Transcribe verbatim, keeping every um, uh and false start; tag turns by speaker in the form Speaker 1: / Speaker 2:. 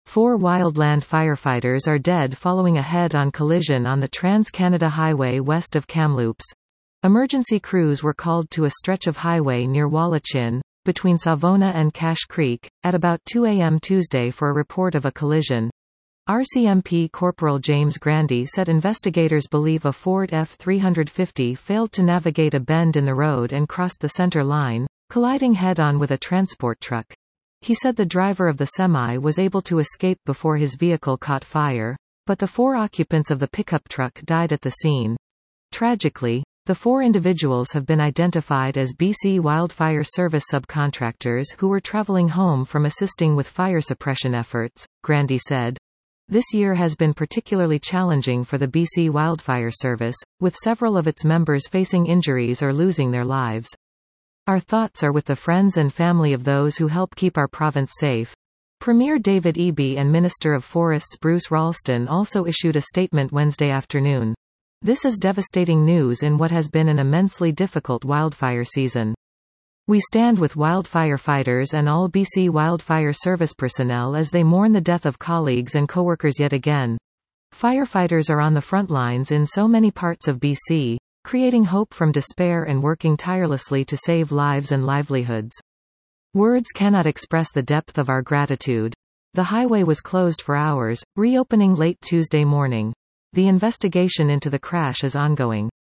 Speaker 1: Four wildland firefighters are dead following a head-on collision on the Trans-Canada Highway west of Kamloops. Emergency crews were called to a stretch of highway near Wallachin, between Savona and Cache Creek, at about two a m Tuesday for a report of a collision. R C M P Corporal James Grandy said investigators believe a Ford F three fifty failed to navigate a bend in the road and crossed the center line, colliding head-on with a transport truck. He said the driver of the semi was able to escape before his vehicle caught fire, but the four occupants of the pickup truck died at the scene. Tragically, the four individuals have been identified as B C Wildfire Service subcontractors who were traveling home from assisting with fire suppression efforts, Grandy said. This year has been particularly challenging for the B C Wildfire Service, with several of its members facing injuries or losing their lives. Our thoughts are with the friends and family of those who help keep our province safe. Premier David Eby and Minister of Forests Bruce Ralston also issued a statement Wednesday afternoon. This is devastating news in what has been an immensely difficult wildfire season. We stand with wildfire fighters and all B C Wildfire Service personnel as they mourn the death of colleagues and coworkers yet again. Firefighters are on the front lines in so many parts of B C, creating hope from despair and working tirelessly to save lives and livelihoods. Words cannot express the depth of our gratitude. The highway was closed for hours, reopening late Tuesday morning. The investigation into the crash is ongoing.